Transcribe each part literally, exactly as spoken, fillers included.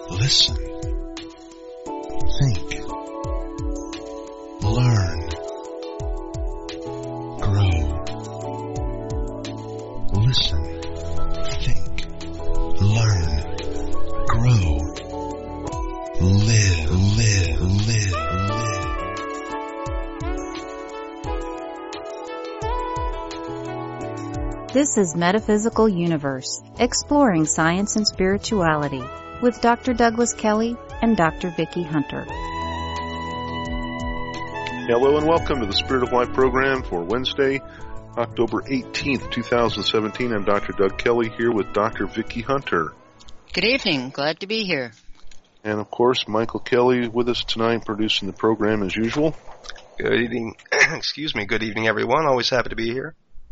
Listen. Think. Learn. Grow. Listen. Think. Learn. Grow. Live, live, live, live. This is Metaphysical Universe, exploring science and spirituality, with Doctor Douglas Kelly and Doctor Vicki Hunter. Hello and welcome to the Spirit of Life program for Wednesday, October eighteenth, twenty seventeen. I'm Doctor Doug Kelly here with Doctor Vicki Hunter. Good evening. Glad to be here. And, of course, Michael Kelly with us tonight producing the program as usual. Good evening. Excuse me. Good evening, everyone. Always happy to be here.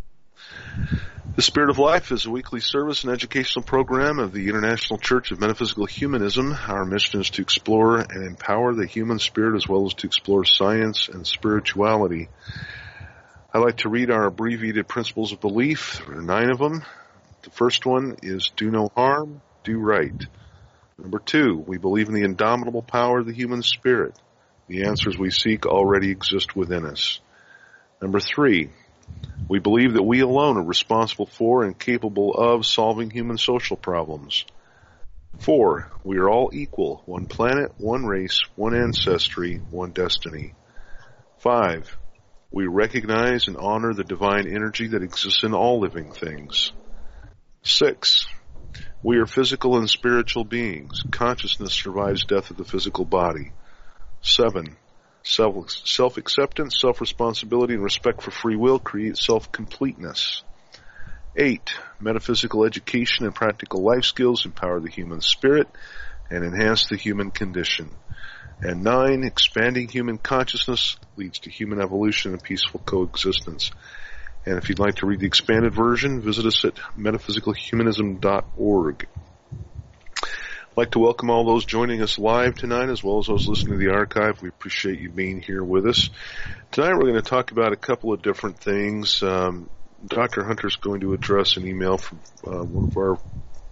The Spirit of Life is a weekly service and educational program of the International Church of Metaphysical Humanism. Our mission is to explore and empower the human spirit as well as to explore science and spirituality. I like to read our abbreviated principles of belief. There are nine of them. The first one is do no harm, do right. Number two, we believe in the indomitable power of the human spirit. The answers we seek already exist within us. Number three, we believe that we alone are responsible for and capable of solving human social problems. Four, we are all equal, one planet, one race, one ancestry, one destiny. Five, we recognize and honor the divine energy that exists in all living things. Six, we are physical and spiritual beings. Consciousness survives death of the physical body. Seven, self, self-acceptance, self-responsibility, and respect for free will create self-completeness. Eight, metaphysical education and practical life skills empower the human spirit and enhance the human condition. And nine, expanding human consciousness leads to human evolution and peaceful coexistence. And if you'd like to read the expanded version, visit us at metaphysical humanism dot org. I'd like to welcome all those joining us live tonight as well as those listening to the archive. We appreciate you being here with us. Tonight we're going to talk about a couple of different things. Um, Doctor Hunter's going to address an email from uh, one of our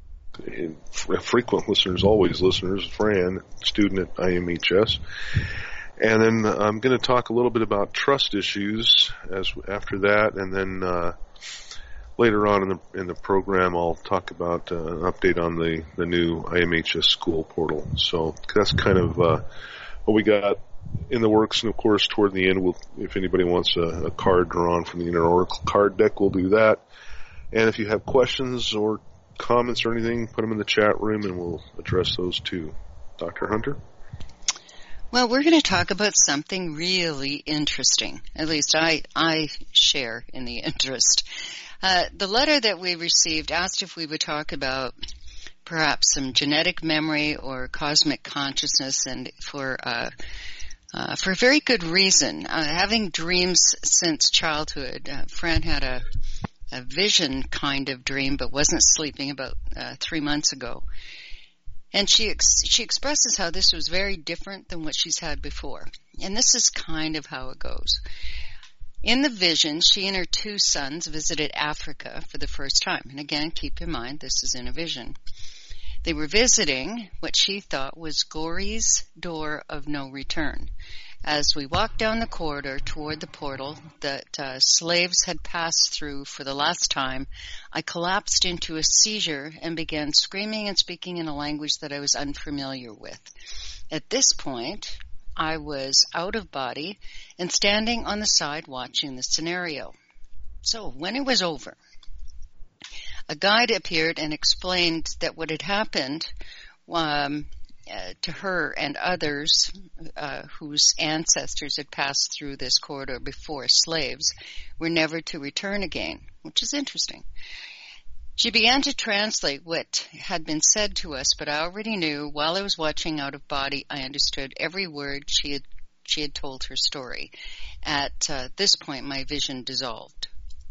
uh, frequent listeners, always listeners, Fran, student at I M H S. And then I'm going to talk a little bit about trust issues as after that, and then uh, later on in the in the program I'll talk about uh, an update on the, the new I M H S school portal. So that's kind of uh, what we got in the works, and of course toward the end, we'll, if anybody wants a, a card drawn from the Inner Oracle card deck, we'll do that. And if you have questions or comments or anything, put them in the chat room and we'll address those too. Doctor Hunter? Well, we're going to talk about something really interesting. At least I, I share in the interest. Uh, the letter that we received asked if we would talk about perhaps some genetic memory or cosmic consciousness, and for uh, uh, for a very good reason. Uh, having dreams since childhood, uh, Fran had a, a vision kind of dream, but wasn't sleeping about uh, three months ago. And she ex- she expresses how this was very different than what she's had before. And this is kind of how it goes. In the vision, she and her two sons visited Africa for the first time. And again, keep in mind, this is in a vision. They were visiting what she thought was Gori's door of no return. As we walked down the corridor toward the portal that uh, slaves had passed through for the last time, I collapsed into a seizure and began screaming and speaking in a language that I was unfamiliar with. At this point, I was out of body and standing on the side watching the scenario. So when it was over, a guide appeared and explained that what had happened um, Uh, to her and others uh, whose ancestors had passed through this corridor before, slaves, were never to return again, which is interesting. She began to translate what had been said to us, but I already knew while I was watching out of body, I understood every word she had, she had told her story. At uh, this point, my vision dissolved.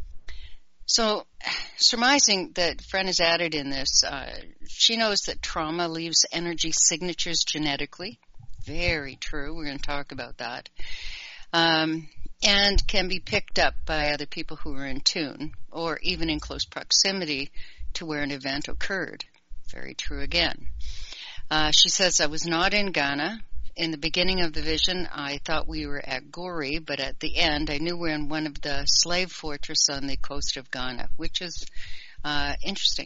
So, surmising that Fran has added in this, uh, she knows that trauma leaves energy signatures genetically. Very true. We're going to talk about that. Um, and can be picked up by other people who are in tune, or even in close proximity to where an event occurred. Very true again. Uh, she says, I was not in Ghana. In the beginning of the vision, I thought we were at Gori, but at the end, I knew we were in one of the slave fortresses on the coast of Ghana, which is uh, interesting.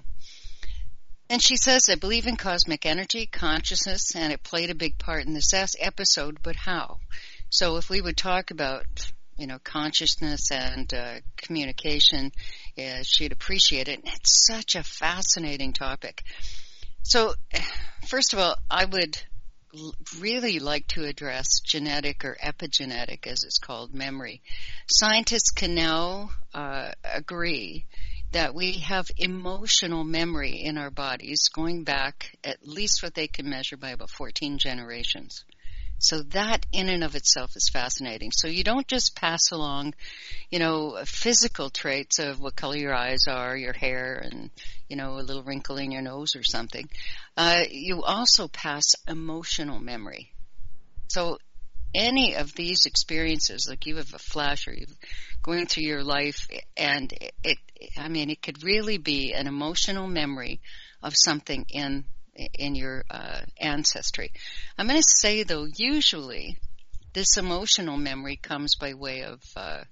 And she says, I believe in cosmic energy, consciousness, and it played a big part in this episode, but how? So if we would talk about, you know, consciousness and uh, communication, uh, she'd appreciate it. And it's such a fascinating topic. So, first of all, I would l- really like to address genetic or epigenetic, as it's called, memory. Scientists can now uh, agree that we have emotional memory in our bodies going back at least what they can measure by about fourteen generations. So that in and of itself is fascinating. So you don't just pass along, you know, physical traits of what color your eyes are, your hair, and, you know, a little wrinkle in your nose or something. Uh, you also pass emotional memory. So any of these experiences, like you have a flash or you're going through your life, and it, it, I mean, it could really be an emotional memory of something in in your uh, ancestry. I'm going to say, though, usually this emotional memory comes by way of, uh,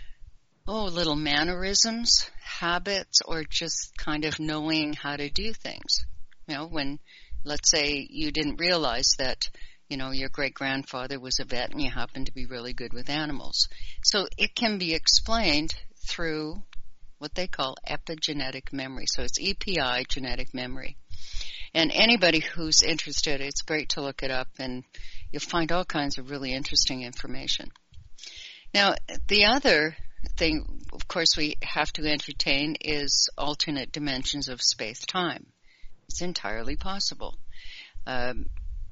oh, little mannerisms, habits, or just kind of knowing how to do things. You know, when, let's say, you didn't realize that, you know, your great-grandfather was a vet and you happen to be really good with animals. So it can be explained through what they call epigenetic memory. So it's E P I, genetic memory. And anybody who's interested, it's great to look it up, and you'll find all kinds of really interesting information. Now, the other thing, of course, we have to entertain is alternate dimensions of space-time. It's entirely possible. Um,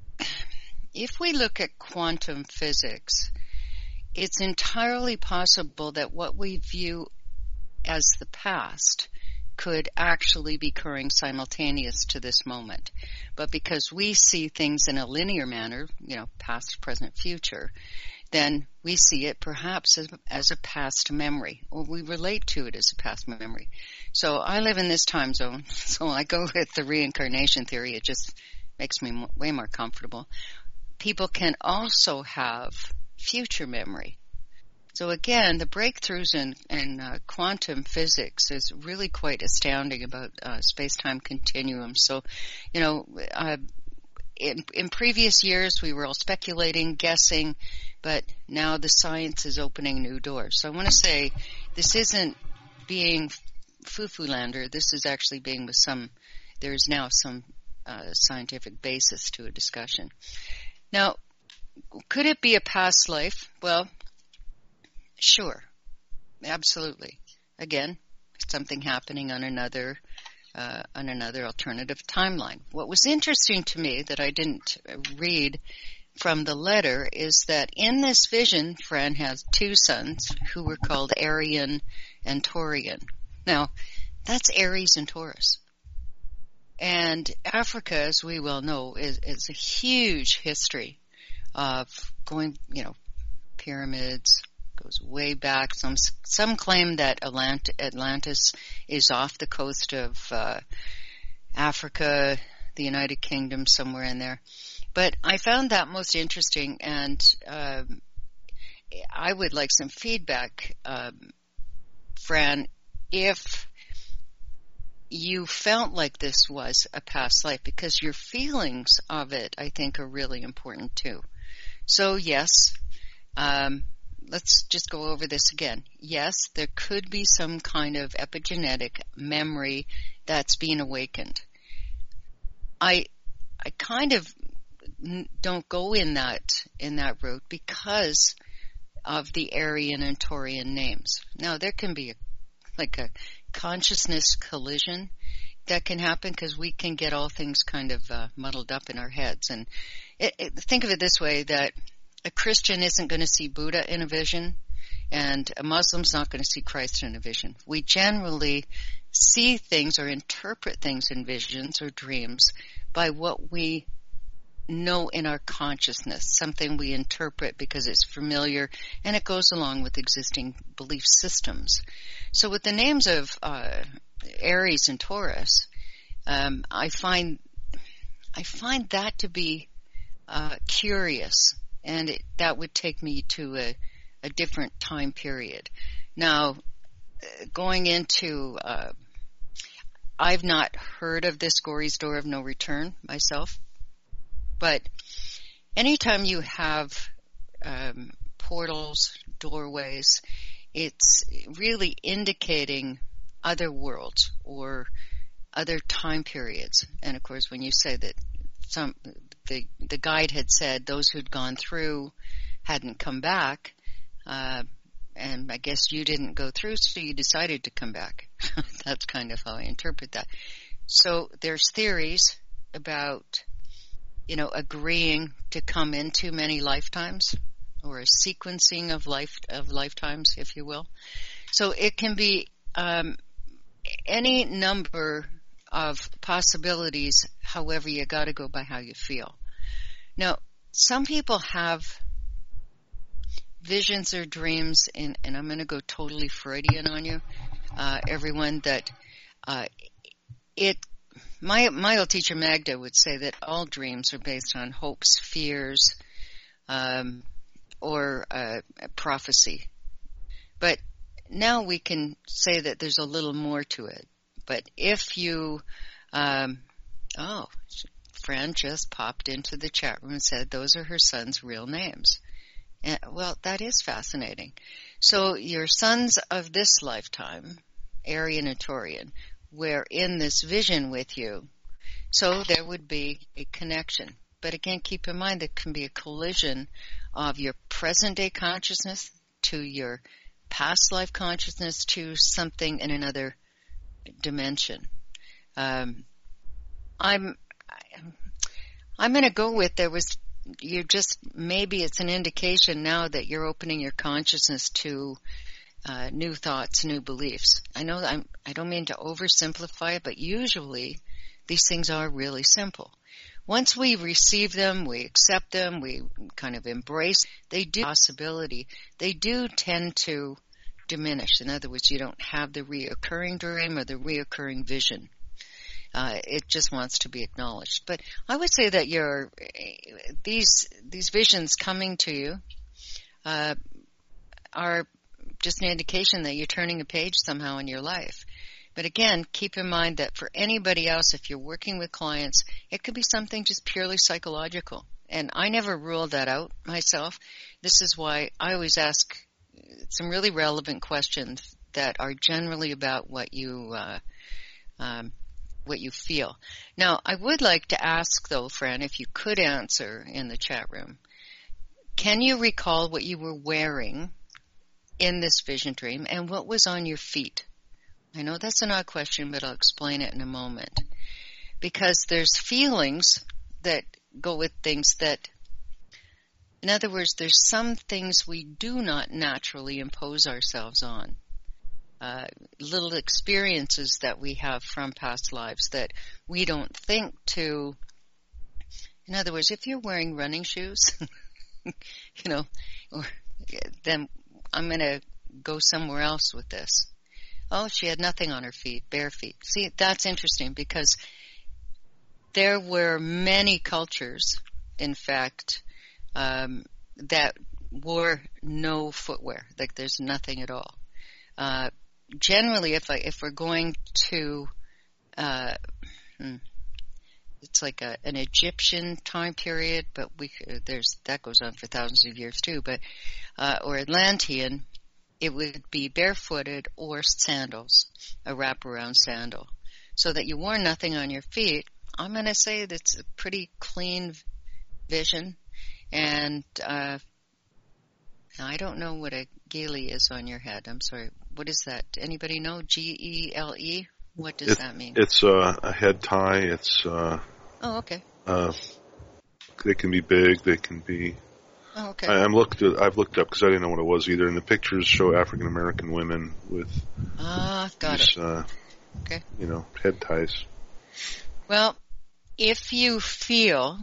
if we look at quantum physics, it's entirely possible that what we view as the past could actually be occurring simultaneous to this moment. But because we see things in a linear manner, you know, past, present, future, then we see it perhaps as, as a past memory, or we relate to it as a past memory. So I live in this time zone, so I go with the reincarnation theory. It just makes me way more comfortable. People can also have future memory. So again, the breakthroughs in, in uh, quantum physics is really quite astounding about uh, space-time continuums. So, you know, uh, in, in previous years we were all speculating, guessing, but now the science is opening new doors. So I want to say this isn't being foo-foo-lander. This is actually being with some, there is now some uh, scientific basis to a discussion. Now, could it be a past life? Well, sure, absolutely. Again, something happening on another uh, on another alternative timeline. What was interesting to me that I didn't read from the letter is that in this vision, Fran has two sons who were called Arian and Taurian. Now, that's Aries and Taurus. And Africa, as we well know, is, is a huge history of going, you know, pyramids, goes way back. Some some claim that Atlant- Atlantis is off the coast of uh, Africa, the United Kingdom, somewhere in there. But I found that most interesting, and um, I would like some feedback, um, Fran, if you felt like this was a past life, because your feelings of it, I think, are really important too. So yes, um, let's just go over this again. Yes, there could be some kind of epigenetic memory that's being awakened. I, I kind of don't go in that in that route because of the Aryan and Taurian names. Now, there can be a, like a consciousness collision that can happen because we can get all things kind of uh, muddled up in our heads. And it, it, think of it this way, that a Christian isn't going to see Buddha in a vision, and a Muslim's not going to see Christ in a vision. We generally see things or interpret things in visions or dreams by what we know in our consciousness, something we interpret because it's familiar and it goes along with existing belief systems. So with the names of uh, Aries and Taurus, um, I find I find that to be uh, curious, and it, that would take me to a, a different time period. Now, going into, uh, I've not heard of this Gory's Door of No Return myself, but anytime you have um, portals, doorways, it's really indicating other worlds or other time periods. And of course, when you say that some the the guide had said those who'd gone through hadn't come back, uh, and I guess you didn't go through, so you decided to come back. That's kind of how I interpret that. So there's theories about, you know, agreeing to come into many lifetimes, or a sequencing of life of lifetimes, if you will. So it can be um, any number of possibilities. However, you got to go by how you feel. Now, some people have visions or dreams, and, and I'm going to go totally Freudian on you, uh, everyone. That uh, it. My my old teacher Magda would say that all dreams are based on hopes, fears, um, or uh, prophecy. But now we can say that there's a little more to it. But if you, um, oh, Fran just popped into the chat room and said those are her son's real names. And, well, that is fascinating. So your sons of this lifetime, Arian and Taurian, were in this vision with you. So there would be a connection. But again, keep in mind there can be a collision of your present-day consciousness to your past life consciousness to something in another dimension. Um, I'm I'm going to go with there was you're just maybe it's an indication now that you're opening your consciousness to uh, new thoughts, new beliefs. I know that I'm, I don't mean to oversimplify it, but usually these things are really simple. Once we receive them, we accept them, we kind of embrace, they do possibility. They do tend to diminish. In other words, you don't have the reoccurring dream or the reoccurring vision. Uh, it just wants to be acknowledged. But I would say that your these these visions coming to you uh, are just an indication that you're turning a page somehow in your life. But again, keep in mind that for anybody else, if you're working with clients, it could be something just purely psychological. And I never ruled that out myself. This is why I always ask some really relevant questions that are generally about what you uh, um, what you feel. Now, I would like to ask, though, Fran, if you could answer in the chat room, can you recall what you were wearing in this vision dream and what was on your feet? I know that's an odd question, but I'll explain it in a moment. Because there's feelings that go with things that, in other words, there's some things we do not naturally impose ourselves on. Uh, little experiences that we have from past lives that we don't think to. In other words, if you're wearing running shoes, you know, or, then I'm going to go somewhere else with this. Oh, she had nothing on her feet, bare feet. See, that's interesting because there were many cultures, in fact, um, that wore no footwear. Like there's nothing at all. Uh, generally, if I, if we're going to, uh, hmm, it's like a, an Egyptian time period, but we there's that goes on for thousands of years too. But uh, or Atlantean. It would be barefooted or sandals, a wraparound sandal, so that you wore nothing on your feet. I'm going to say that's a pretty clean vision, and uh, I don't know what a gele is on your head. I'm sorry. What is that? Anybody know? G E L E? What does it, that mean? It's uh, a head tie. It's uh, oh, okay. Uh, they can be big. They can be. Oh, okay. I, I'm looked. At, I've looked up because I didn't know what it was either. And the pictures show African American women with ah, got these, it. Uh, okay. You know, head ties. Well, if you feel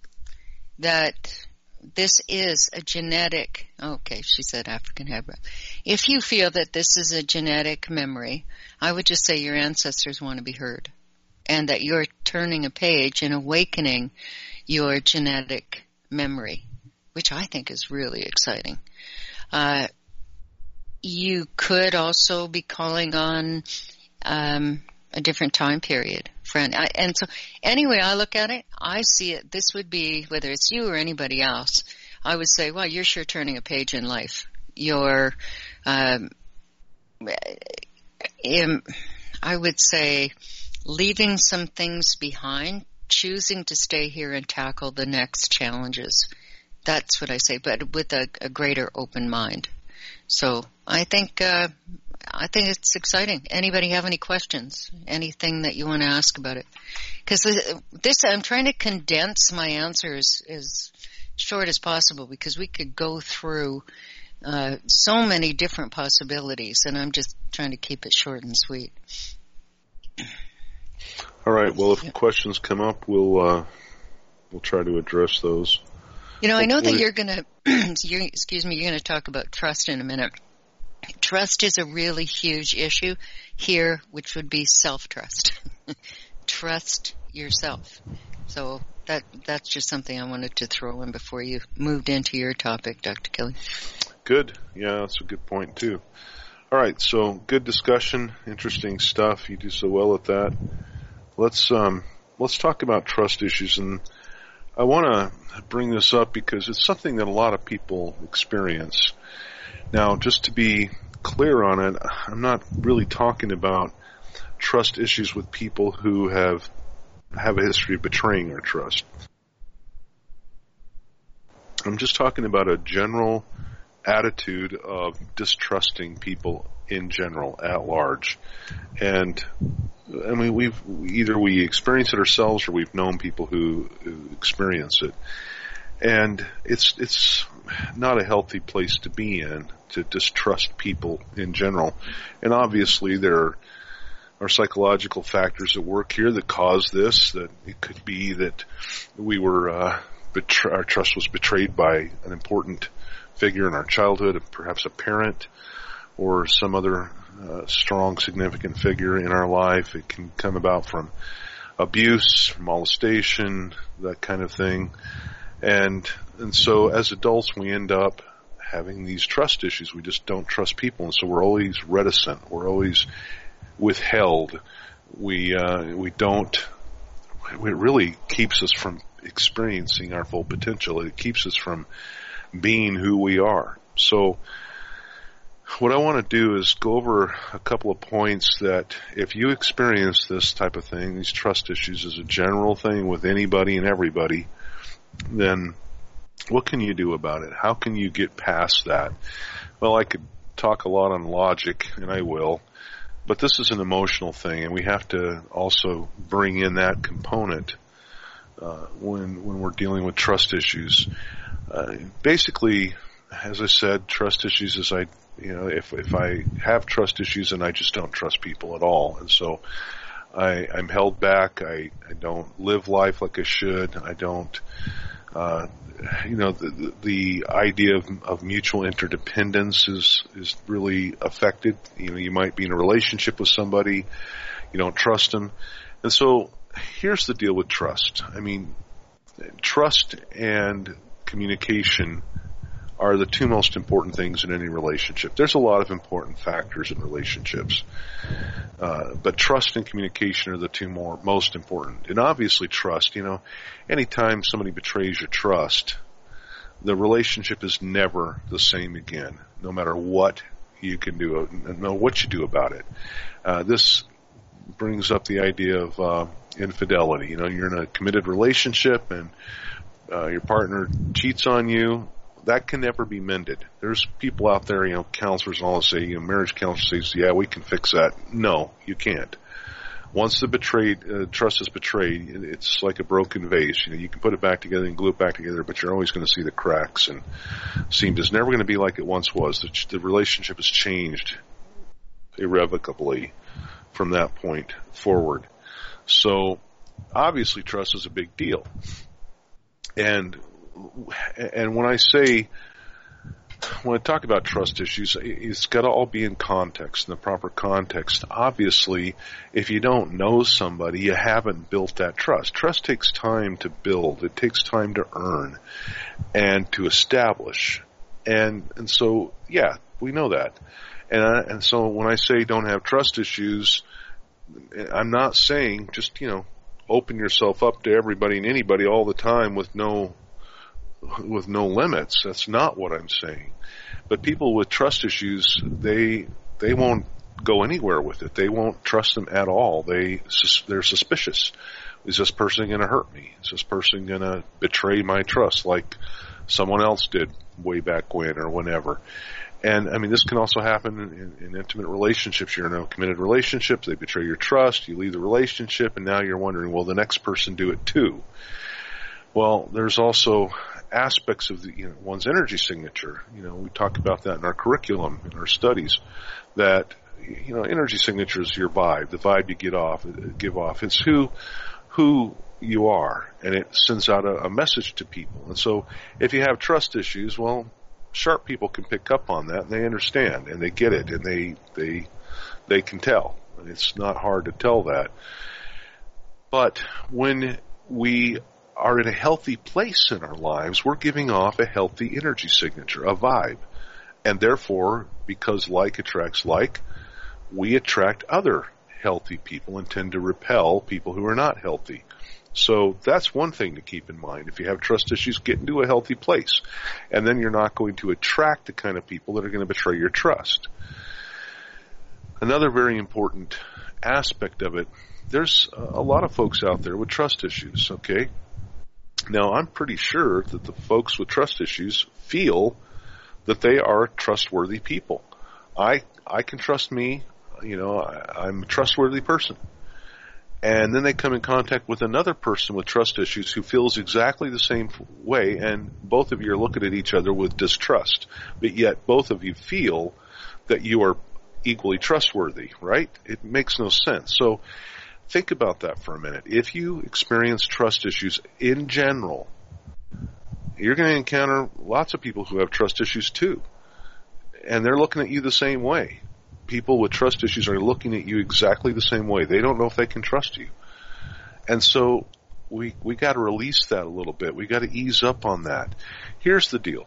that this is a genetic, okay, she said African Hebrew. If you feel that this is a genetic memory, I would just say your ancestors want to be heard. and that you're turning a page and awakening your genetic memory, which I think is really exciting. Uh, you could also be calling on um, a different time period, friend. I, and so anyway, I look at it, I see it, this would be, whether it's you or anybody else, I would say, well, you're sure turning a page in life. You're, um, in, I would say, leaving some things behind, choosing to stay here and tackle the next challenges. That's what I say, but with a, a greater open mind. So I think uh, I think it's exciting. Anybody have any questions? Anything that you want to ask about it? Because this, I'm trying to condense my answers as short as possible, because we could go through uh, so many different possibilities, and I'm just trying to keep it short and sweet. All right. Well, if yeah. questions come up, we'll uh, we'll try to address those. You know, I know that you're going to, excuse me, you're going to talk about trust in a minute. Trust is a really huge issue here, which would be self-trust. Trust yourself. So that that's just something I wanted to throw in before you moved into your topic, Doctor Kelly. Good. Yeah, that's a good point, too. All right, so good discussion, interesting stuff. You do so well at that. Let's um, let's talk about trust issues, and I want to bring this up because it's something that a lot of people experience. Now, just to be clear on it, I'm not really talking about trust issues with people who have have a history of betraying our trust. I'm just talking about a general attitude of distrusting people in general, at large. And I mean, we've either we experience it ourselves or we've known people who, who experience it. And it's it's not a healthy place to be in, to distrust people in general. And obviously there are psychological factors at work here that cause this. That it could be that we were uh, betray- our trust was betrayed by an important figure in our childhood, perhaps a parent or some other uh, strong, significant figure in our life. It can come about from abuse, molestation, that kind of thing. And and so as adults, we end up having these trust issues. We just don't trust people, and so we're always reticent. We're always withheld. We uh, we don't. It really keeps us from experiencing our full potential. It keeps us from being who we are. So what I want to do is go over a couple of points that if you experience this type of thing, these trust issues as a general thing with anybody and everybody, then what can you do about it? How can you get past that? Well, I could talk a lot on logic, and I will, but this is an emotional thing, and we have to also bring in that component uh, when when we're dealing with trust issues. Uh, basically, as I said, trust issues is I, you know, if if I have trust issues, then I just don't trust people at all, and so I, I'm held back. I, I don't live life like I should. I don't, uh, you know, the, the idea of, of mutual interdependence is is really affected. You know, you might be in a relationship with somebody, you don't trust them, and so here's the deal with trust. I mean, trust and communication are the two most important things in any relationship. There's a lot of important factors in relationships, uh, but trust and communication are the two more most important. And obviously trust, you know, anytime somebody betrays your trust, the relationship is never the same again, no matter what you can do, no matter what you do about it. Uh, this brings up the idea of uh, infidelity. You know, you're in a committed relationship and uh, your partner cheats on you. That can never be mended. There's people out there, you know, counselors and all that say, you know, marriage counselors say, yeah, we can fix that. No, you can't. Once the betrayed uh, trust is betrayed, it's like a broken vase. You know, you can put it back together and glue it back together, but you're always going to see the cracks. And it seems it's never going to be like it once was. The, the relationship has changed irrevocably from that point forward. So obviously trust is a big deal. And And when I say when I talk about trust issues, it's got to all be in context, in the proper context. Obviously, if you don't know somebody, you haven't built that trust. Trust takes time to build. It takes time to earn and to establish. And and so, yeah, we know that. And I, and so when I say don't have trust issues, I'm not saying just, you know, open yourself up to everybody and anybody all the time with no with no limits. That's not what I'm saying. But people with trust issues, they they won't go anywhere with it. They won't trust them at all. They they're suspicious. Is this person going to hurt me? Is this person going to betray my trust like someone else did way back when or whenever? And, I mean, this can also happen in, in intimate relationships. You're in a committed relationship. They betray your trust. You leave the relationship, and now you're wondering, will the next person do it too? Well, there's also aspects of the, you know, one's energy signature. You know, we talk about that in our curriculum, in our studies, that, you know, energy signature is your vibe, the vibe you get off, give off. It's who who you are, and it sends out a, a message to people. And so if you have trust issues, well, sharp people can pick up on that, and they understand, and they get it, and they they they can tell. And it's not hard to tell that. But when we are in a healthy place in our lives, we're giving off a healthy energy signature, a vibe. And therefore, because like attracts like, we attract other healthy people and tend to repel people who are not healthy. So that's one thing to keep in mind. If you have trust issues, get into a healthy place. And then you're not going to attract the kind of people that are going to betray your trust. Another very important aspect of it, there's a lot of folks out there with trust issues, okay? Now, I'm pretty sure that the folks with trust issues feel that they are trustworthy people. I I can trust me, you know, I, I'm a trustworthy person. And then they come in contact with another person with trust issues who feels exactly the same way, and both of you are looking at each other with distrust. But yet both of you feel that you are equally trustworthy, right? It makes no sense. So think about that for a minute. If you experience trust issues in general, you're going to encounter lots of people who have trust issues too. And they're looking at you the same way. People with trust issues are looking at you exactly the same way. They don't know if they can trust you. And so we we got to release that a little bit. We got to ease up on that. Here's the deal.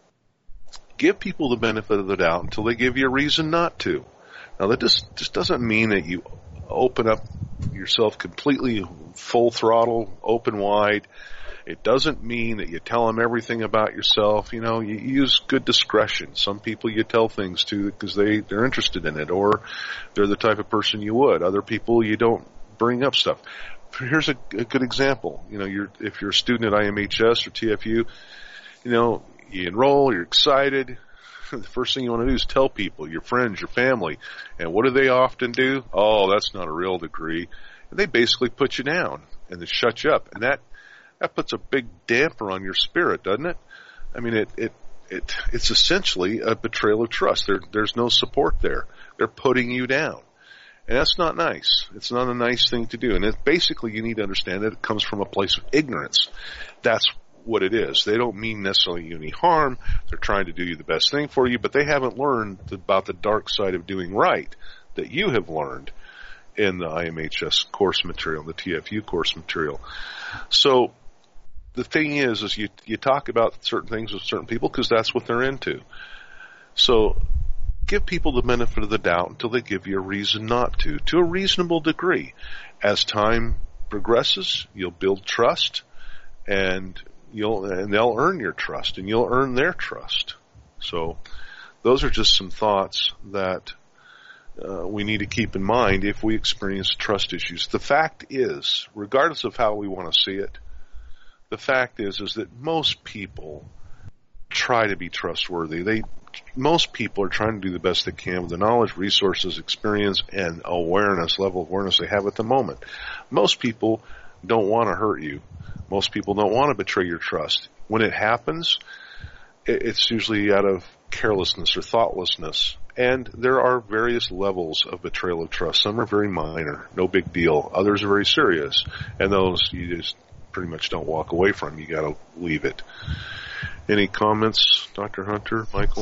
Give people the benefit of the doubt until they give you a reason not to. Now, that just, just doesn't mean that you open up yourself completely full throttle, open wide. It doesn't mean that you tell them everything about yourself. You know, you use good discretion. Some people you tell things to because they, they're interested in it, or they're the type of person you would. Other people you don't bring up stuff. Here's a, a good example. You know, you're, if you're a student at I M H S or T F U, you know, you enroll, you're excited. The first thing you want to do is tell people, your friends, your family. And what do they often do? Oh, that's not a real degree. And they basically put you down and they shut you up. And that That puts a big damper on your spirit, doesn't it? I mean, it, it, it, it's essentially a betrayal of trust. There, there's no support there. They're putting you down. And that's not nice. It's not a nice thing to do. And it, basically, you need to understand that it comes from a place of ignorance. That's what it is. They don't mean necessarily you any harm. They're trying to do you the best thing for you, but they haven't learned about the dark side of doing right that you have learned in the I M H S course material, the T F U course material. So, the thing is, is you you talk about certain things with certain people because that's what they're into. So give people the benefit of the doubt until they give you a reason not to, to a reasonable degree. As time progresses, you'll build trust, and you'll and they'll earn your trust, and you'll earn their trust. So those are just some thoughts that uh, we need to keep in mind if we experience trust issues. The fact is, regardless of how we want to see it, the fact is, is that most people try to be trustworthy. They, most people are trying to do the best they can with the knowledge, resources, experience, and awareness, level of awareness they have at the moment. Most people don't want to hurt you. Most people don't want to betray your trust. When it happens, it's usually out of carelessness or thoughtlessness. And there are various levels of betrayal of trust. Some are very minor, no big deal. Others are very serious. And those you just pretty much don't walk away from. You got to leave it. Any comments, Doctor Hunter, Michael?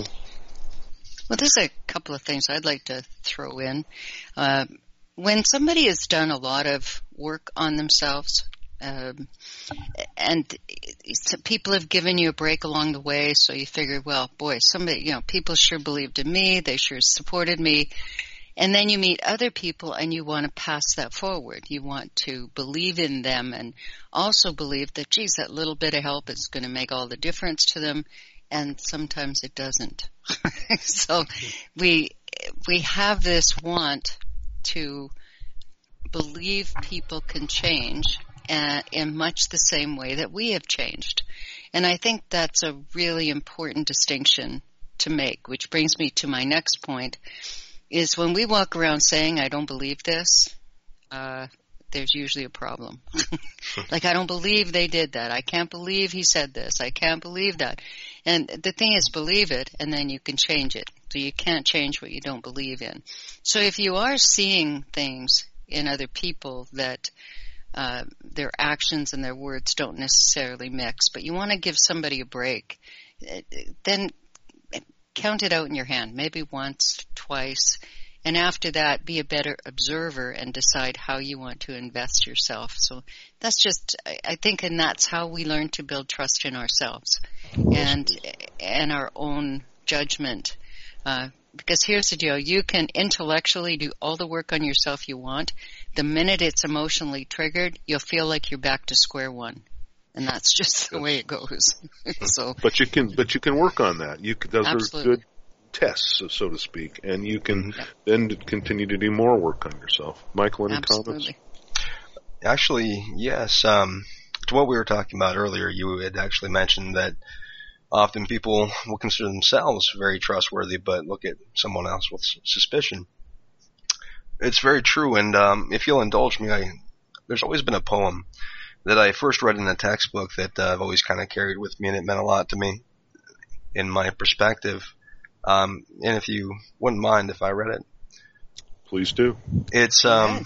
Well, there's a couple of things I'd like to throw in. Uh, when somebody has done a lot of work on themselves, um, and people have given you a break along the way, so you figure, well, boy, somebody, you know, people sure believed in me, they sure supported me. And then you meet other people and you want to pass that forward. You want to believe in them and also believe that, geez, that little bit of help is going to make all the difference to them. And sometimes it doesn't. So we, we have this want to believe people can change uh, in much the same way that we have changed. And I think that's a really important distinction to make, which brings me to my next point. Is when we walk around saying, I don't believe this, uh, there's usually a problem. Like, I don't believe they did that. I can't believe he said this. I can't believe that. And the thing is, believe it, and then you can change it. So you can't change what you don't believe in. So if you are seeing things in other people that uh, their actions and their words don't necessarily mix, but you want to give somebody a break, then count it out in your hand, maybe once, twice, and after that, be a better observer and decide how you want to invest yourself. So that's just, I think, and that's how we learn to build trust in ourselves and and our own judgment. Uh, because here's the deal, you can intellectually do all the work on yourself you want. The minute it's emotionally triggered, you'll feel like you're back to square one. And that's just the way it goes. So, but you can, but you can work on that. You can, those absolutely. are good tests, so, so to speak, and you can yep. then continue to do more work on yourself. Michael, any absolutely. comments? Actually, yes. Um, to what we were talking about earlier, you had actually mentioned that often people will consider themselves very trustworthy, but look at someone else with suspicion. It's very true, and um, if you'll indulge me, I, there's always been a poem that I first read in a textbook that uh, I've always kind of carried with me, and it meant a lot to me in my perspective. Um, and if you wouldn't mind if I read it. Please do. It's, um,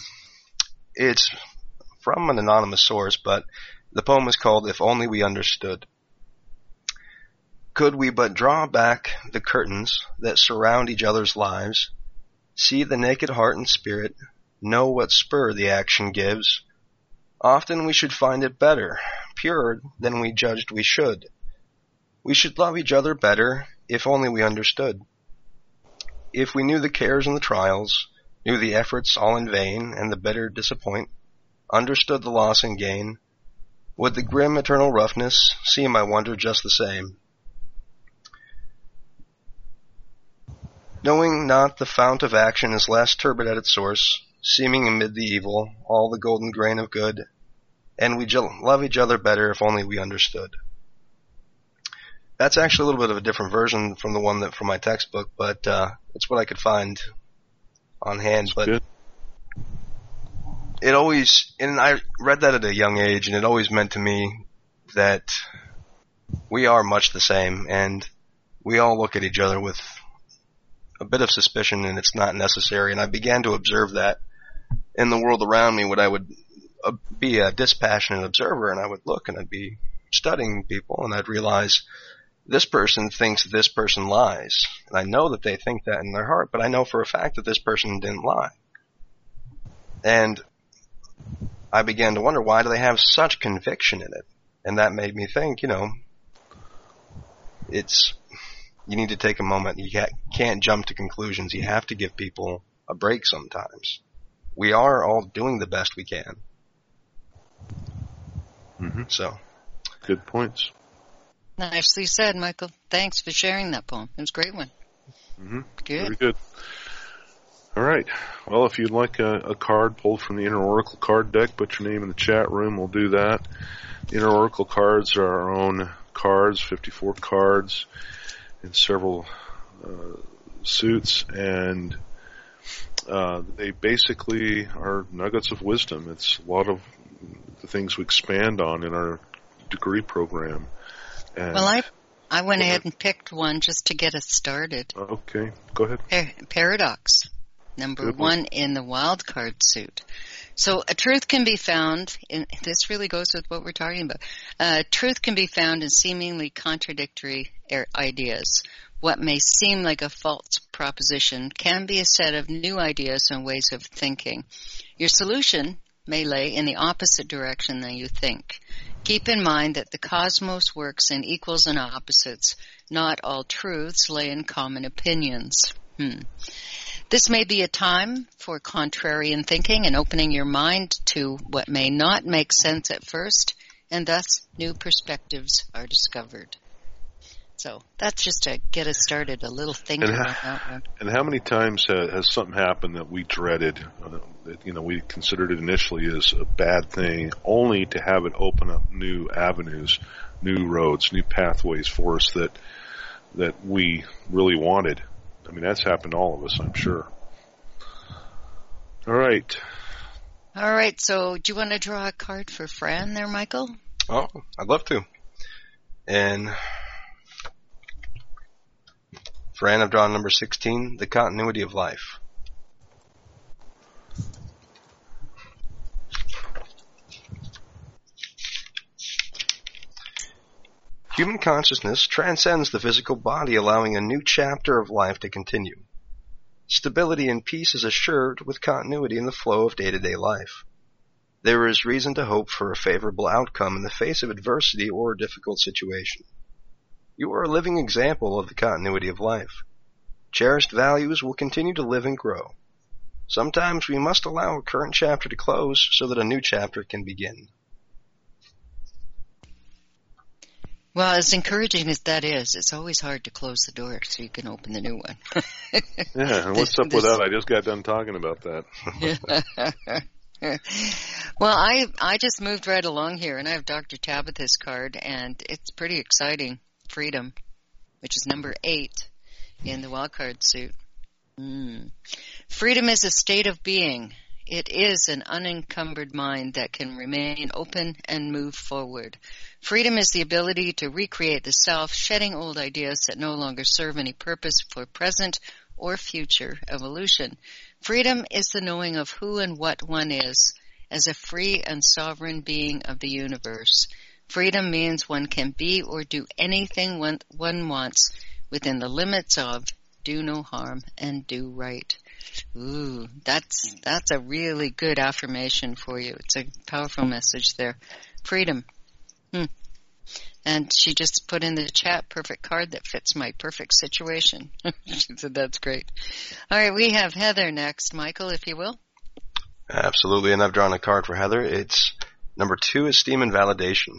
it's from an anonymous source, but the poem is called If Only We Understood. Could we but draw back the curtains that surround each other's lives, see the naked heart and spirit, know what spur the action gives, often we should find it better, purer than we judged we should. We should love each other better if only we understood. If we knew the cares and the trials, knew the efforts all in vain and the bitter disappoint, understood the loss and gain, would the grim eternal roughness seem, I wonder, just the same? Knowing not the fount of action is less turbid at its source, seeming amid the evil, all the golden grain of good, and we love each other better if only we understood. That's actually a little bit of a different version from the one that from my textbook, but uh, it's what I could find on hand. That's but good. It always, and I read that at a young age, and it always meant to me that we are much the same, and we all look at each other with a bit of suspicion, and it's not necessary. And I began to observe that in the world around me, when I would uh, be a dispassionate observer, and I would look and I'd be studying people, and I'd realize this person thinks this person lies. And I know that they think that in their heart, but I know for a fact that this person didn't lie. And I began to wonder, why do they have such conviction in it? And that made me think, you know, it's, you need to take a moment. You can't jump to conclusions. You have to give people a break sometimes. We are all doing the best we can. Mm-hmm. So, good points. Nicely said, Michael. Thanks for sharing that poem. It was a great one. Mm-hmm. Good. Very good. All right. Well, if you'd like a, a card pulled from the Inner Oracle card deck, put your name in the chat room. We'll do that. The Inner Oracle cards are our own cards, fifty-four cards in several uh, suits, and uh, they basically are nuggets of wisdom. It's a lot of the things we expand on in our degree program. And well, I I went ahead and picked one just to get us started. Okay, go ahead. Par- paradox. number Good one. one in the wild card suit. So a truth can be found, in, this really goes with what we're talking about. Uh, truth can be found in seemingly contradictory er- ideas. What may seem like a false proposition can be a set of new ideas and ways of thinking. Your solution may lay in the opposite direction than you think. Keep in mind that the cosmos works in equals and opposites. Not all truths lay in common opinions. Hmm. This may be a time for contrarian thinking and opening your mind to what may not make sense at first, and thus new perspectives are discovered. So that's just to get us started, a little thinking And on how, that one. and how many times has, has something happened that we dreaded, uh, that, you know, we considered it initially as a bad thing, only to have it open up new avenues, new roads, new pathways for us that that we really wanted. I mean, that's happened to all of us, I'm sure. All right. All right, so do you want to draw a card for Fran there, Michael? Oh, I'd love to. And Fran, I've drawn number sixteen, the continuity of life. Human consciousness transcends the physical body, allowing a new chapter of life to continue. Stability and peace is assured with continuity in the flow of day-to-day life. There is reason to hope for a favorable outcome in the face of adversity or a difficult situation. You are a living example of the continuity of life. Cherished values will continue to live and grow. Sometimes we must allow a current chapter to close so that a new chapter can begin. Well, as encouraging as that is, it's always hard to close the door so you can open the new one. Yeah, and what's This- up with this- that? I just got done talking about that. Well, I I just moved right along here, and I have Doctor Tabitha's card, and it's pretty exciting. Freedom, which is number eight in the wildcard suit. Mm. Freedom is a state of being. It is an unencumbered mind that can remain open and move forward. Freedom is the ability to recreate the self, shedding old ideas that no longer serve any purpose for present or future evolution. Freedom is the knowing of who and what one is as a free and sovereign being of the universe. Freedom means one can be or do anything one, one wants within the limits of do no harm and do right. Ooh, that's that's a really good affirmation for you. It's a powerful message there. Freedom. Hmm. And she just put in the chat, perfect card that fits my perfect situation. She said that's great. All right, we have Heather next. Michael, if you will. Absolutely, and I've drawn a card for Heather. It's number two, esteem and validation.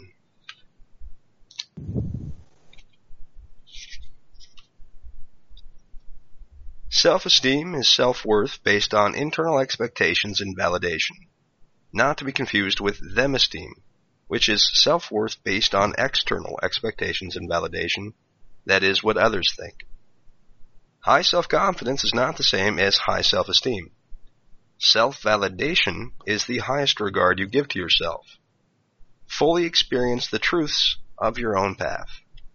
Self-esteem is self-worth based on internal expectations and validation, not to be confused with them-esteem, which is self-worth based on external expectations and validation, that is, what others think. High self-confidence is not the same as high self-esteem. Self-validation is the highest regard you give to yourself. Fully experience the truths of your own path.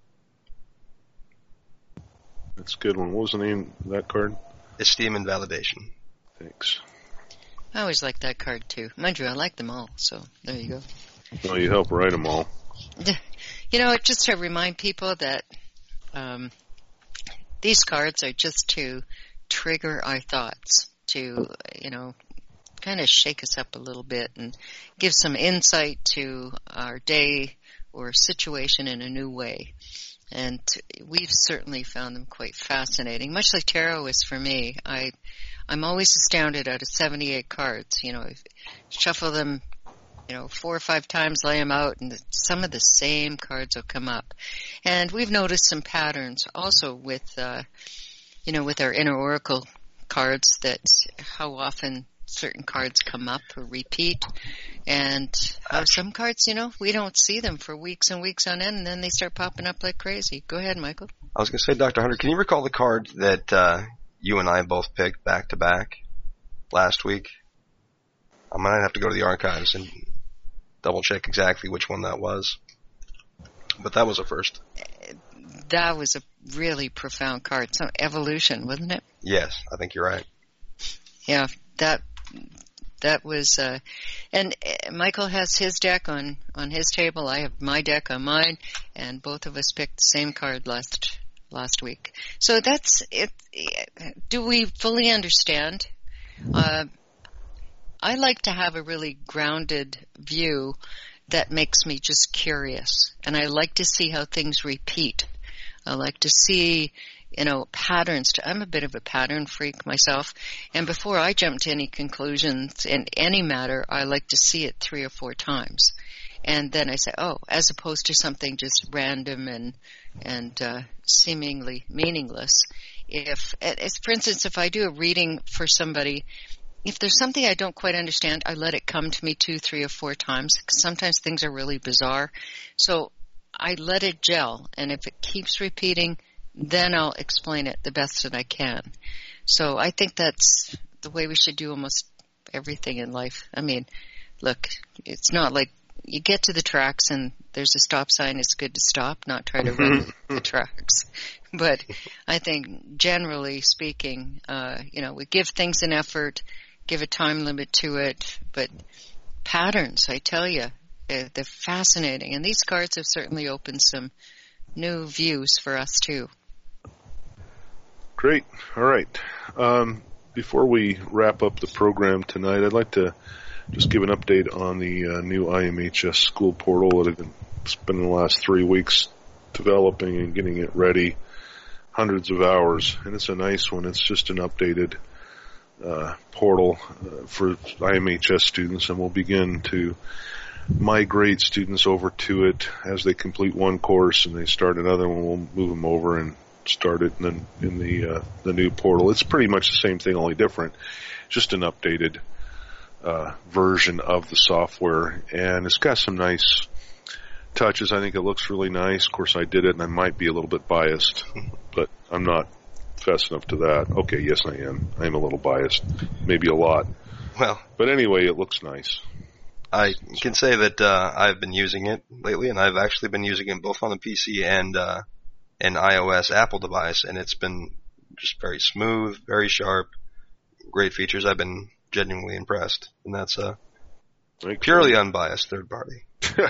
That's a good one. What was the name of that card? Esteem and validation. Thanks. I always like that card too. Mind you, I like them all, so there you go. Well, you help write them all. You know, just to remind people that um, these cards are just to trigger our thoughts, to, you know, kind of shake us up a little bit and give some insight to our day or situation in a new way. And we've certainly found them quite fascinating, much like tarot is for me. I, I'm always astounded out of seventy-eight cards. You know, I shuffle them, you know, four or five times, lay them out, and some of the same cards will come up. And we've noticed some patterns also with, uh, you know, with our inner oracle cards, that how often certain cards come up or repeat, and how some cards, you know, we don't see them for weeks and weeks on end, and then they start popping up like crazy. Go ahead, Michael. I was going to say, Doctor Hunter, can you recall the card that uh, you and I both picked back to back last week? I might have to go to the archives and double check exactly which one that was. But that was a first. That was a really profound card. So evolution, wasn't it? Yes, I think you're right. Yeah, that that was, uh, and Michael has his deck on, on his table. I have my deck on mine, and both of us picked the same card last last week. So that's it. Do we fully understand? Uh, I like to have a really grounded view that makes me just curious, and I like to see how things repeat. I like to see, you know, patterns. I'm a bit of a pattern freak myself, and before I jump to any conclusions in any matter, I like to see it three or four times, and then I say, oh, as opposed to something just random and and uh, seemingly meaningless. If, as for instance, if I do a reading for somebody, if there's something I don't quite understand, I let it come to me two, three, or four times. Sometimes things are really bizarre, so I let it gel, and if it keeps repeating, then I'll explain it the best that I can. So I think that's the way we should do almost everything in life. I mean, look, it's not like you get to the tracks and there's a stop sign. It's good to stop, not try to run the tracks. But I think generally speaking, uh, you know, we give things an effort, give a time limit to it, but patterns, I tell you, they're, they're fascinating. And these cards have certainly opened some new views for us too. Great. All right. Um, before we wrap up the program tonight, I'd like to just give an update on the uh, new I M H S school portal that I've been spending the last three weeks developing and getting it ready. Hundreds of hours, and it's a nice one. It's just an updated uh, portal uh, for I M H S students, and we'll begin to migrate students over to it as they complete one course and they start another one. We'll move them over and start it in the, in the, uh, the new portal. It's pretty much the same thing, only different. Just an updated uh, version of the software, and it's got some nice touches. I think it looks really nice. Of course, I did it, and I might be a little bit biased, but I'm not fast enough to that. Okay, yes, I am. I am a little biased, maybe a lot. Well, but anyway, it looks nice. I can say that uh, I've been using it lately, and I've actually been using it both on the P C and uh, an iOS Apple device, and it's been just very smooth, very sharp, great features. I've been genuinely impressed, and that's a uh, purely unbiased third party.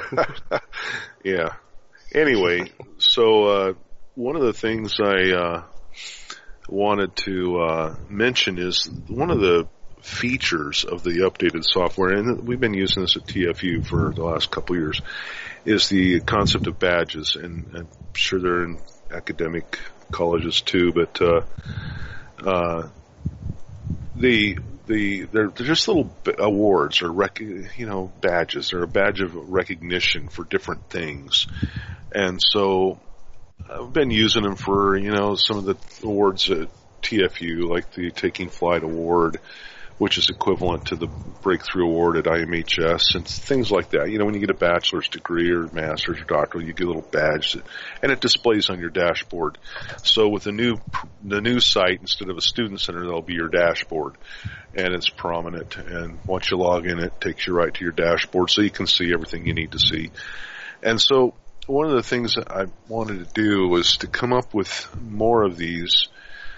Yeah. Anyway, so uh, one of the things I uh, wanted to uh, mention is one of the features of the updated software, and we've been using this at T F U for the last couple of years, is the concept of badges, and I'm sure they're in academic colleges too, but uh, uh, the the they're, they're just little awards or rec, you know badges. They're a badge of recognition for different things, and so I've been using them for you know some of the awards at T F U, like the Taking Flight Award, which is equivalent to the Breakthrough Award at I M H S, and things like that. You know, when you get a bachelor's degree or master's or doctoral, you get a little badge, that, and it displays on your dashboard. So with the new the new site, instead of a student center, that'll be your dashboard, and it's prominent. And once you log in, it takes you right to your dashboard, so you can see everything you need to see. And so one of the things that I wanted to do was to come up with more of these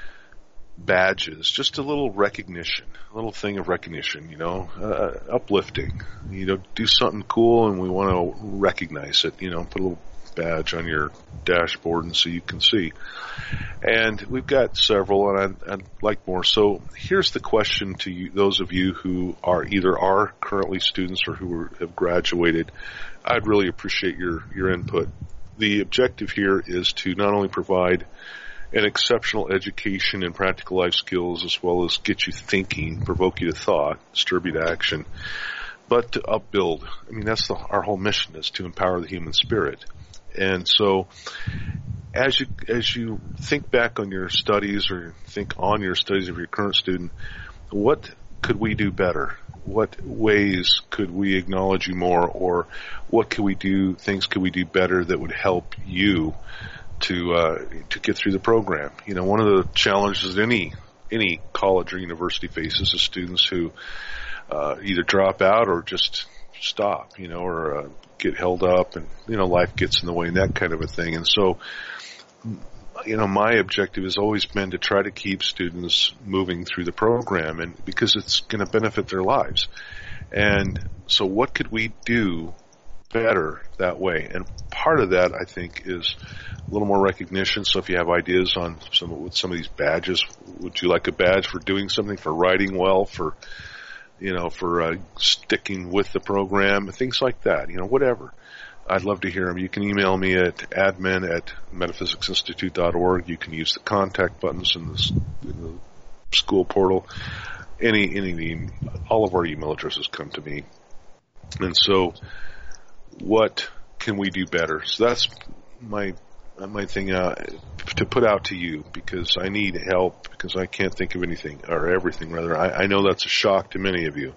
badges, just a little recognition, a little thing of recognition, you know, uh, uplifting, you know, do something cool and we want to recognize it, you know, put a little badge on your dashboard and so you can see. And we've got several, and I'd, I'd like more. So here's the question to you, those of you who are either are currently students or who are, have graduated. I'd really appreciate your, your input. The objective here is to not only provide an exceptional education and practical life skills, as well as get you thinking, provoke you to thought, stir you to action, but to upbuild. I mean, that's the, our whole mission, is to empower the human spirit. And so as you as you think back on your studies, or think on your studies of your current student, what could we do better? What ways could we acknowledge you more, or what could we do, things could we do better that would help you to uh, to get through the program? You know, one of the challenges that any any college or university faces is students who uh, either drop out or just stop, you know, or uh, get held up, and you know, life gets in the way and that kind of a thing. And so you know, my objective has always been to try to keep students moving through the program, and because it's going to benefit their lives. And so what could we do better that way? And part of that, I think, is a little more recognition. So if you have ideas on some with some of these badges, would you like a badge for doing something, for writing well, for, you know, for uh, sticking with the program, things like that, you know, whatever. I'd love to hear them. You can email me at admin at metaphysics institute dot org. You can use the contact buttons in the, in the school portal. Any, any, all of our email addresses come to me. And so, what can we do better? So that's my my thing uh, to put out to you, because I need help, because I can't think of anything, or everything rather. I, I know that's a shock to many of you,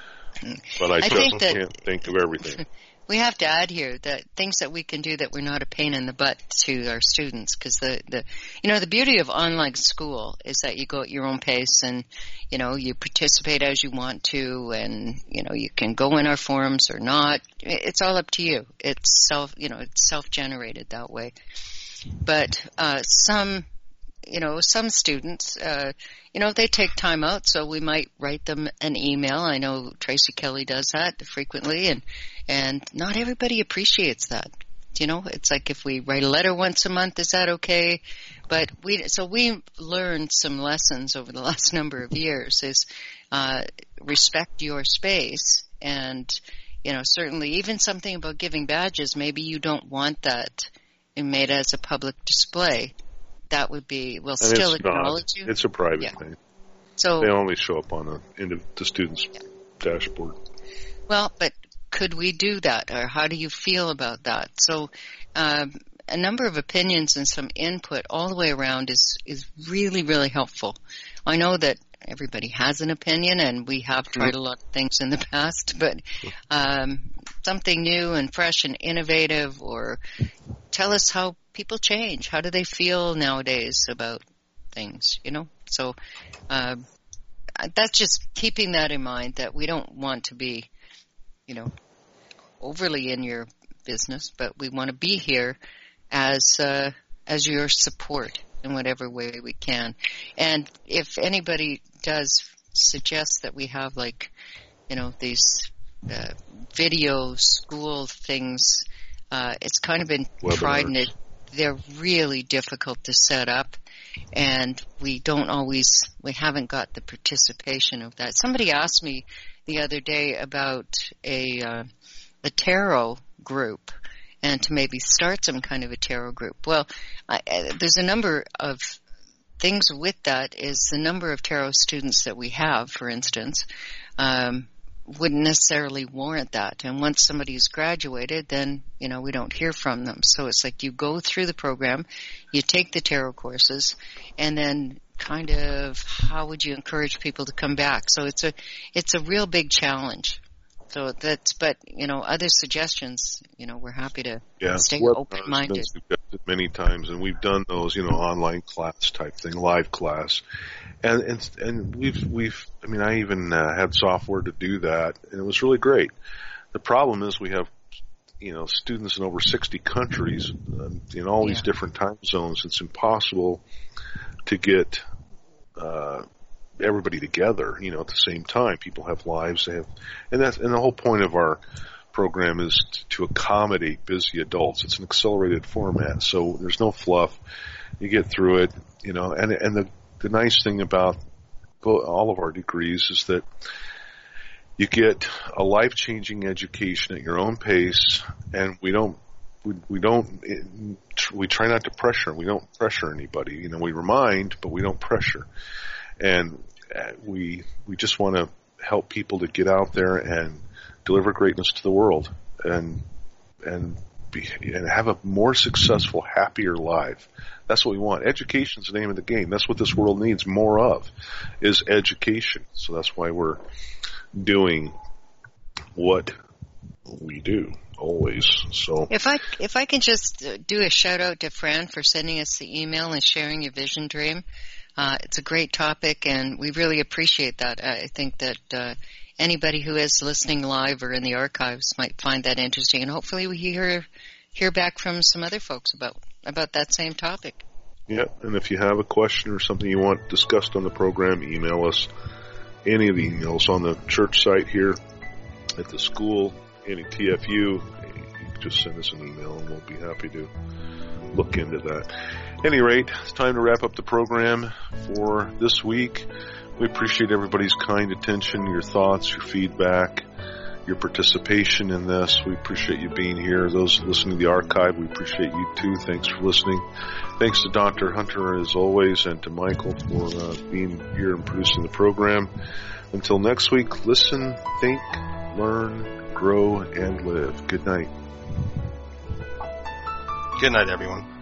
but I, I just can't think of everything. We have to add here that things that we can do that we're not a pain in the butt to our students, because the, the, you know, the beauty of online school is that you go at your own pace, and, you know, you participate as you want to, and, you know, you can go in our forums or not. It's all up to you. It's self, you know, it's self-generated that way. But, uh, some, you know, some students, uh, you know, they take time out, so we might write them an email. I know Tracy Kelly does that frequently, and, and not everybody appreciates that. You know, it's like if we write a letter once a month, is that okay? But we, so we learned some lessons over the last number of years is, uh, respect your space, and, you know, certainly even something about giving badges, maybe you don't want that made as a public display. That would be, we'll and still it's acknowledge not. you. It's a private yeah. thing. So they only show up on the end of the student's yeah. dashboard. Well, but could we do that, or how do you feel about that? So, um, a number of opinions and some input all the way around is is really, really helpful. I know that everybody has an opinion, and we have tried a lot of things in the past, but um, something new and fresh and innovative, or tell us how people change. How do they feel nowadays about things, you know? So uh, that's just keeping that in mind, that we don't want to be, you know, overly in your business, but we want to be here as uh, as your support in whatever way we can. And if anybody does suggest that we have, like, you know, these uh, video school things, uh, it's kind of been Webinars. tried, and it, they're really difficult to set up, and we don't always, we haven't got the participation of that. Somebody asked me the other day about a uh, a tarot group, and to maybe start some kind of a tarot group. Well, I, I, there's a number of things with that. Is the number of tarot students that we have, for instance, um, wouldn't necessarily warrant that. And once somebody's graduated, then, you know, we don't hear from them. So it's like you go through the program, you take the tarot courses, and then kind of how would you encourage people to come back? So it's a it's a real big challenge. So that's, but, you know, other suggestions, you know, we're happy to yeah, stay open-minded. We've done it many times, and we've done those, you know, online class type thing, live class. And, and, and we've, we've, I mean, I even uh, had software to do that, and it was really great. The problem is we have, you know, students in over sixty countries, uh, in all yeah. these different time zones. It's impossible to get, uh, everybody together, you know, at the same time. People have lives, they have, and that's, and the whole point of our program is to accommodate busy adults. It's an accelerated format, so there's no fluff. You get through it, you know, and, and the, the nice thing about all of our degrees is that you get a life-changing education at your own pace, and we don't, we, we don't, we try not to pressure. We don't pressure anybody. You know, we remind, but we don't pressure. And we we just want to help people to get out there and deliver greatness to the world, and and be, and have a more successful, happier life. That's what we want. Education's the name of the game. That's what this world needs more of, is education. So that's why we're doing what we do always. So if I if I can just do a shout out to Fran for sending us the email and sharing your vision dream. Uh, it's a great topic, and we really appreciate that. I think that uh, anybody who is listening live or in the archives might find that interesting, and hopefully we hear hear back from some other folks about about that same topic. Yeah, and if you have a question or something you want discussed on the program, email us. Any of the emails on the church site here, at the school, any T F U, you can just send us an email and we'll be happy to look into that. At any rate, it's time to wrap up the program for this week. We appreciate everybody's kind attention, your thoughts, your feedback, your participation in this. We appreciate you being here. Those listening to the archive, we appreciate you too. Thanks for listening. Thanks to Doctor Hunter as always, and to Michael for uh, being here and producing the program. Until next week, listen, think, learn, grow, and live. Good night. Good night, everyone.